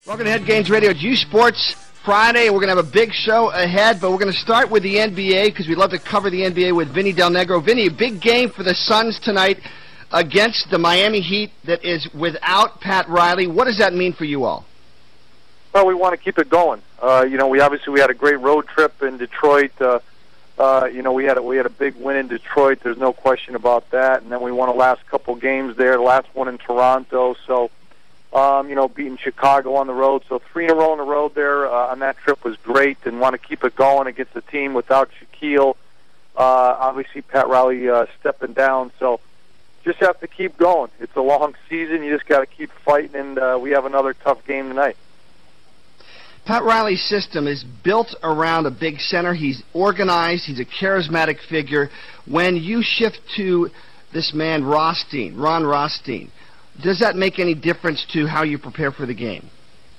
Welcome to Head Gains Radio. It's U Sports Friday. We're going to have a big show ahead, but we're going to start with the NBA because we love to cover the NBA with Vinny Del Negro. Vinny, a big game for the Suns tonight against the Miami Heat that is without Pat Riley. What does that mean for you all? Well, we want to keep it going. We had a great road trip in Detroit. We had a big win in Detroit. There's no question about that. And then we won the last couple games there. The last one in Toronto. So, beating Chicago on the road. So 3 in a row on the road there on that trip was great. And want to keep it going against a team without Shaquille. Obviously, Pat Riley stepping down. So just have to keep going. It's a long season. You just got to keep fighting. And we have another tough game tonight. Pat Riley's system is built around a big center. He's organized. He's a charismatic figure. When you shift to this man, Ron Rothstein, does that make any difference to how you prepare for the game?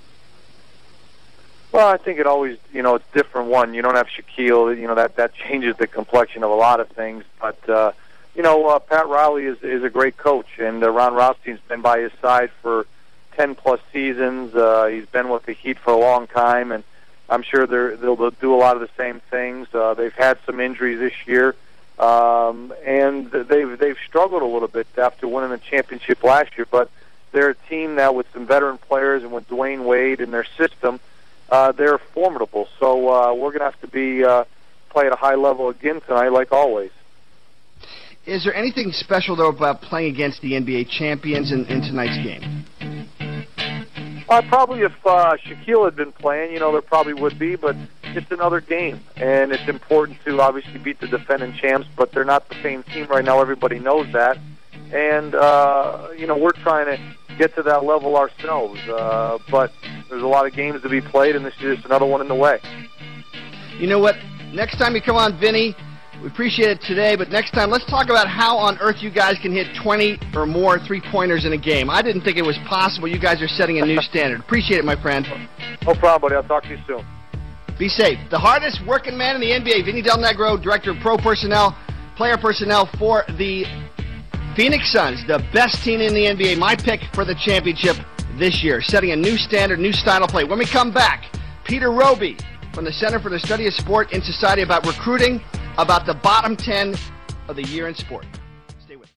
Well, I think it always, it's different. One, you don't have Shaquille. That changes the complexion of a lot of things. But, Pat Riley is a great coach, and Ron Rothstein's been by his side for 10-plus seasons. He's been with the Heat for a long time, and I'm sure they'll do a lot of the same things. They've had some injuries this year, and they've struggled a little bit after winning the championship last year. But they're a team now with some veteran players, and with Dwayne Wade in their system, they're formidable. So we're going to have to play at a high level again tonight, like always. Is there anything special, though, about playing against the NBA champions in tonight's game? Probably if Shaquille had been playing, there probably would be, but it's another game, and it's important to obviously beat the defending champs, but they're not the same team right now. Everybody knows that, and, we're trying to get to that level ourselves, but there's a lot of games to be played, and this is just another one in the way. You know what? Next time you come on, Vinny, we appreciate it today, but next time, let's talk about how on earth you guys can hit 20 or more three-pointers in a game. I didn't think it was possible. You guys are setting a new standard. Appreciate it, my friend. No problem, buddy. I'll talk to you soon. Be safe. The hardest working man in the NBA, Vinny Del Negro, Director of Pro Personnel, Player Personnel for the Phoenix Suns, the best team in the NBA. My pick for the championship this year, setting a new standard, new style of play. When we come back, Peter Roby from the Center for the Study of Sport in Society about recruiting, about the bottom 10 of the year in sport.